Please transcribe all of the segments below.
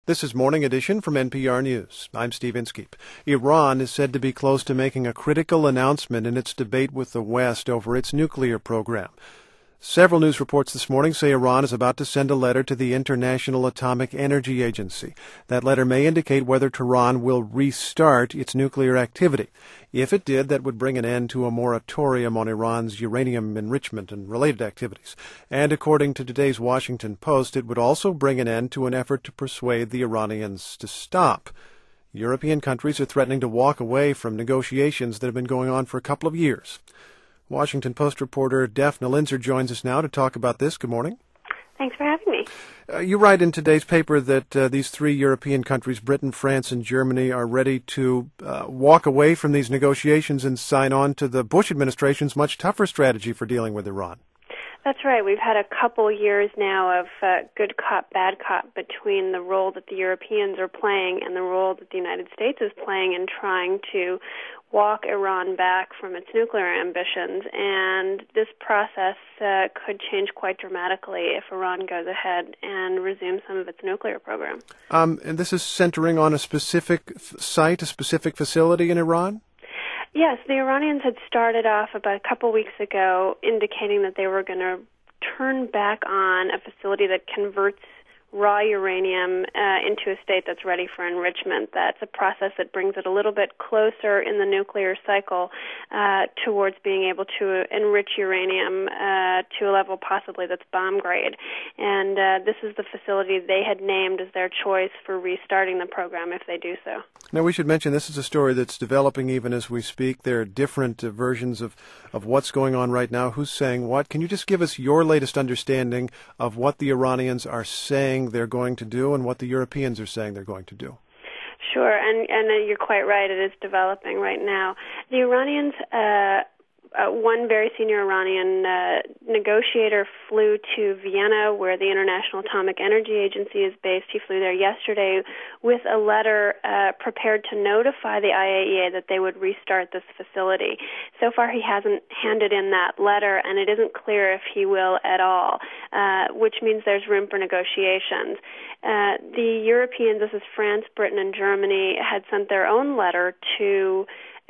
This is Morning Edition from NPR News. I'm Steve Inskeep. Iran is said to be close to making a critical announcement in its debate with the West over its nuclear program. Several news reports this morning say Iran is about to send a letter to the International Atomic Energy Agency. That letter may indicate whether Tehran will restart its nuclear activity. If it did, that would bring an end to a moratorium on Iran's uranium enrichment and related activities. And according to today's Washington Post, it would also bring an end to an effort to persuade the Iranians to stop. European countries are threatening to walk away from negotiations that have been going on for a couple of years. Washington Post reporter Daphne Linzer joins us now to talk about this. Good morning. Thanks for having me. You write in today's paper that these three European countries, Britain, France, and Germany, are ready to walk away from these negotiations and sign on to the Bush administration's much tougher strategy for dealing with Iran. That's right. We've had a couple years now of good cop, bad cop between the role that the Europeans are playing and the role that the United States is playing in trying to walk Iran back from its nuclear ambitions. And this process could change quite dramatically if Iran goes ahead and resumes some of its nuclear program. And this is centering on a specific site, a specific facility in Iran? Yes, the Iranians had started off about a couple weeks ago indicating that they were going to turn back on a facility that converts raw uranium into a state that's ready for enrichment. That's a process that brings it a little bit closer in the nuclear cycle towards being able to enrich uranium to a level possibly that's bomb grade. And this is the facility they had named as their choice for restarting the program if they do so. Now, we should mention this is a story that's developing even as we speak. There are different versions of what's going on right now. Who's saying what? Can you just give us your latest understanding of what the Iranians are saying they're going to do and what the Europeans are saying they're going to do? Sure, and you're quite right. It is developing right now. The Iranians, one very senior Iranian negotiator flew to Vienna, where the International Atomic Energy Agency is based. He flew there yesterday with a letter prepared to notify the IAEA that they would restart this facility. So far, he hasn't handed in that letter, and it isn't clear if he will at all, which means there's room for negotiations. The Europeans, this is France, Britain, and Germany, had sent their own letter to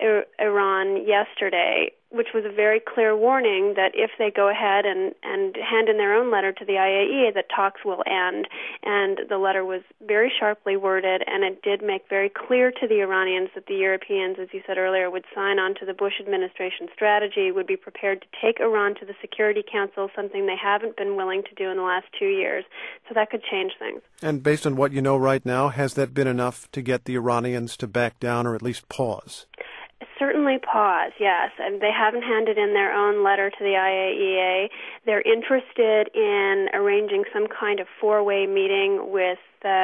Iran yesterday, which was a very clear warning that if they go ahead and hand in their own letter to the IAEA, that talks will end. And the letter was very sharply worded, and it did make very clear to the Iranians that the Europeans, as you said earlier, would sign on to the Bush administration strategy, would be prepared to take Iran to the Security Council, something they haven't been willing to do in the last 2 years. So that could change things. And based on what you know right now, has that been enough to get the Iranians to back down or at least pause? Certainly pause, yes. And they haven't handed in their own letter to the IAEA. They're interested in arranging some kind of four-way meeting with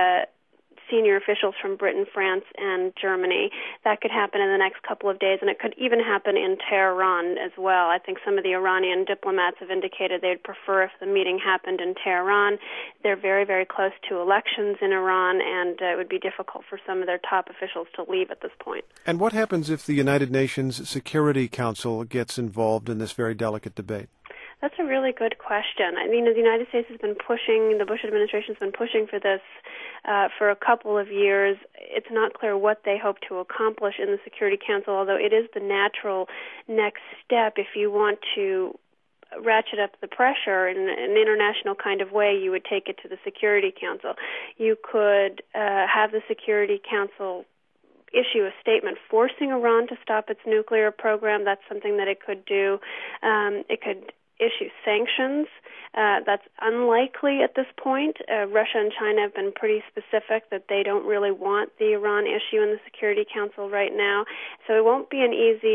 senior officials from Britain, France, and Germany. That could happen in the next couple of days, and it could even happen in Tehran as well. I think some of the Iranian diplomats have indicated they'd prefer if the meeting happened in Tehran. They're very, very close to elections in Iran, and it would be difficult for some of their top officials to leave at this point. And what happens if the United Nations Security Council gets involved in this very delicate debate? That's a really good question. I mean, the United States has been pushing, the Bush administration has been pushing for this for a couple of years. It's not clear what they hope to accomplish in the Security Council, although it is the natural next step if you want to ratchet up the pressure in an international kind of way. You would take it to the Security Council. You could have the Security Council issue a statement forcing Iran to stop its nuclear program. That's something that it could do. It could issue sanctions. That's unlikely at this point. Russia and China have been pretty specific that they don't really want the Iran issue in the Security Council right now. So it won't be an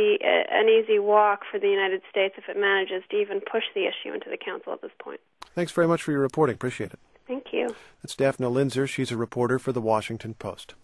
easy walk for the United States if it manages to even push the issue into the Council at this point. Thanks very much for your reporting. Appreciate it. Thank you. That's Daphne Linzer. She's a reporter for The Washington Post.